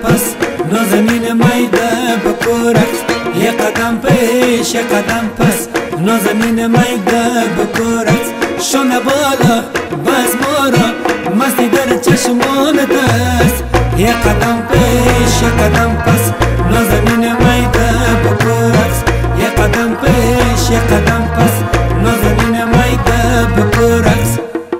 پس نازنین میده بکورکس یه قدم پیش یه قدم پس نازنین میده بکورکس شونه بالا بس مارا مستی در چشمان دست یه قدم پیش یه قدم پس نازنین میده بکورکس یه قدم پیش یه قدم پس نازنین میده بکورکس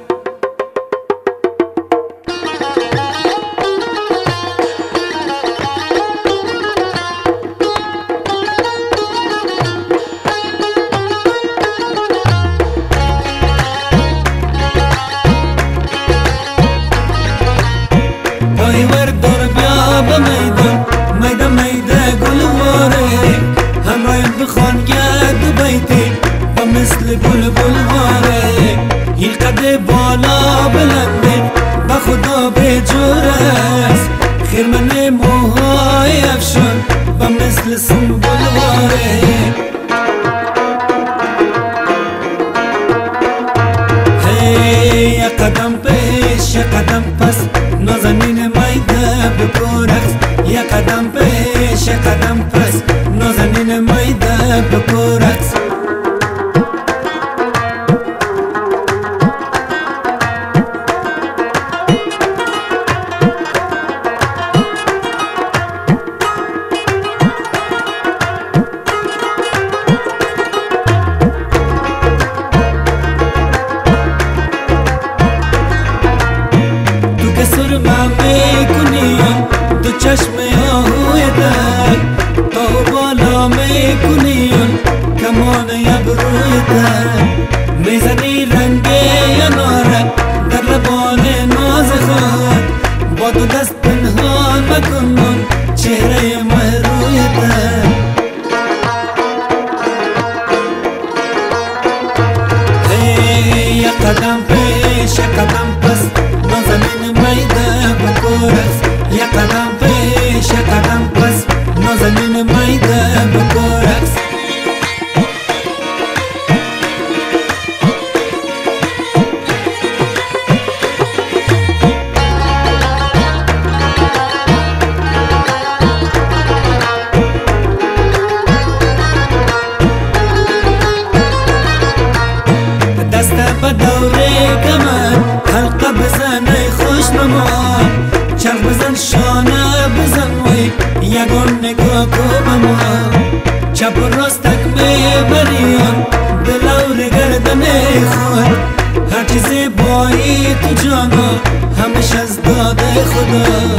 دور بیا به میدان میده میده گلواره همرایم بخوان گرد بیتی و مثل بلبل واره این قد بالا بلنده به خدا به جور است خیرمن موهای افشان و مثل سنبل واره یه قدم پیش یه قدم پس نازنین میده بکورکس یه قدم پیش یه قدم پس نازنین میده بکورکس سرما میکنیم دو چشم آهوی در تا بالا میکنیم کمان ابروی در میزنی رنگ اناره در لبان ناز خود با دو دست پنهان مکنم چهره مهروی در یه قدم پیش یه قدم پس نازنین میده بکورکس یه قدم پیش یه قدم پس نازنین میده بکورکس دست به دوره کمر حلقه بزن ای خوش نما چرخ بزن شانه بزن وی یگان نگاه کو به ما چپ و راستک میبریان دلور گردن خود هر چیزی بایی تو جانا همش از داده خدا